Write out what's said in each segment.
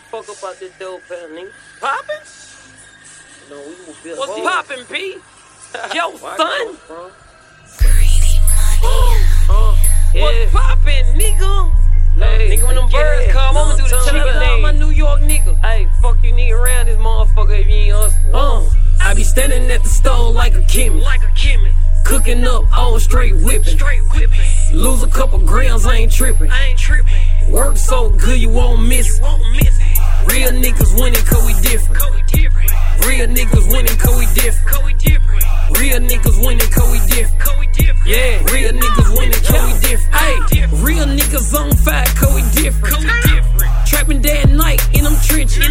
fuck up out this dope pen, nigga. Poppin'? No, we gon' build. What's poppin', P? Yo, son. What's poppin', nigga? Hey, nigga, when them birds come, I'ma do the chicken name. My New York nigga. Hey, fuck you nigga around this motherfucker if you ain't hustle. I be standing at the stove like a Kimmy. Cooking up all straight whipping. Lose a couple grams, I ain't tripping. Work so good you won't miss it. Real niggas winning cause we different. Real niggas winning cause we different. Real niggas winning cause we different. Yeah, real niggas winning cause we different. Hey, real niggas on fire cause we different. Trapping day and night in them trenches.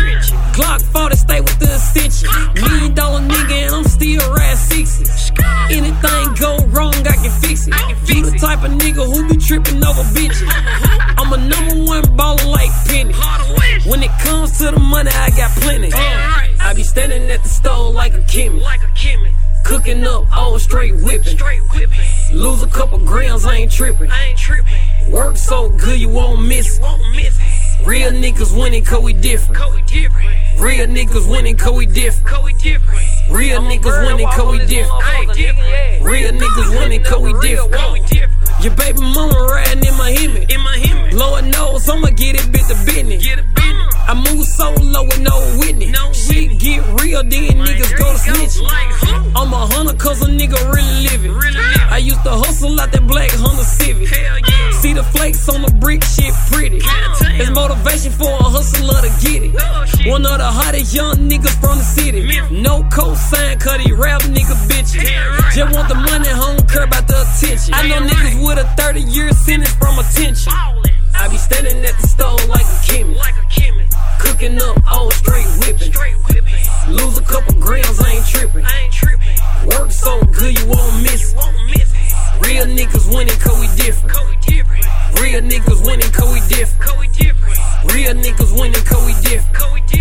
Glock 40 stay with the extension. $1 million nigga and I'm still ride 60s. Anything go wrong, I can fix it. You the type of nigga who be tripping over bitches. I'm a #1 baller like Penny. When it comes to the money, I got plenty. I be standing at the stove like a Kimmy. Cooking up all straight whipping. Lose a couple grams, I ain't tripping. Work so good you won't miss it. Real niggas winning cause we different. Real niggas winning cause we different. Real niggas winning cause we different. Real niggas winning cause we different. Your baby mama riding in my Hemi. Lord knows I'ma get it bit to business. I move so low with no witness. Shit get real, then niggas go to snitching. I'm a hunter cause a nigga really living. I used to hustle out that black Honda Civic. See the flakes on the brick, shit pretty. It's motivation for a hustler to get it. One of the hottest young niggas from the city. No cosign cause he rap nigga bitches. Just want the money, home care about the attention. I know niggas with a 30-year sentence from attention. I be standing at the stove like a Kimmy. Cooking up all straight whipping. Lose a couple grams, I ain't tripping. Work so good you won't miss it. Real niggas winning cause we different. Real niggas winning cause we different. Real niggas winning cause we different.